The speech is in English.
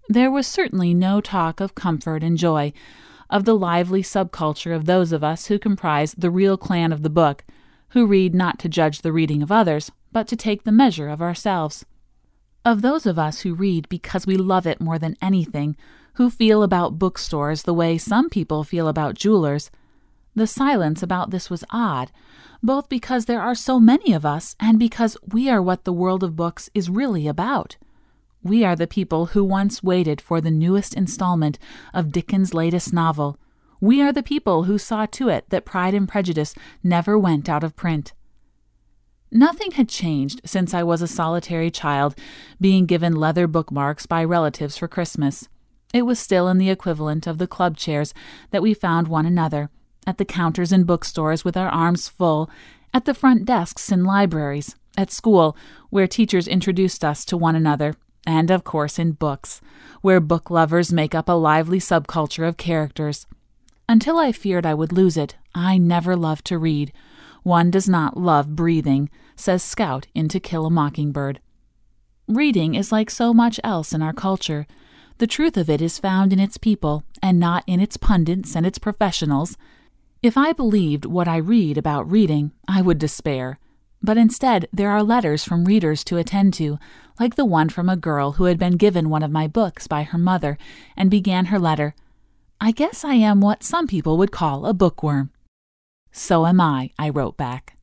There was certainly no talk of comfort and joy, of the lively subculture of those of us who comprise the real clan of the book, who read not to judge the reading of others, but to take the measure of ourselves. Of those of us who read because we love it more than anything, who feel about bookstores the way some people feel about jewelers. The silence about this was odd, both because there are so many of us and because we are what the world of books is really about. We are the people who once waited for the newest installment of Dickens' latest novel. We are the people who saw to it that Pride and Prejudice never went out of print. Nothing had changed since I was a solitary child, being given leather bookmarks by relatives for Christmas. It was still in the equivalent of the club chairs that we found one another, at the counters in bookstores with our arms full, at the front desks in libraries, at school, where teachers introduced us to one another, and, of course, in books, where book lovers make up a lively subculture of characters. Until I feared I would lose it, I never loved to read. One does not love breathing, says Scout in To Kill a Mockingbird. Reading is like so much else in our culture. The truth of it is found in its people, and not in its pundits and its professionals. If I believed what I read about reading, I would despair. But instead, there are letters from readers to attend to, like the one from a girl who had been given one of my books by her mother and began her letter, "I guess I am what some people would call a bookworm." "So am I," wrote back.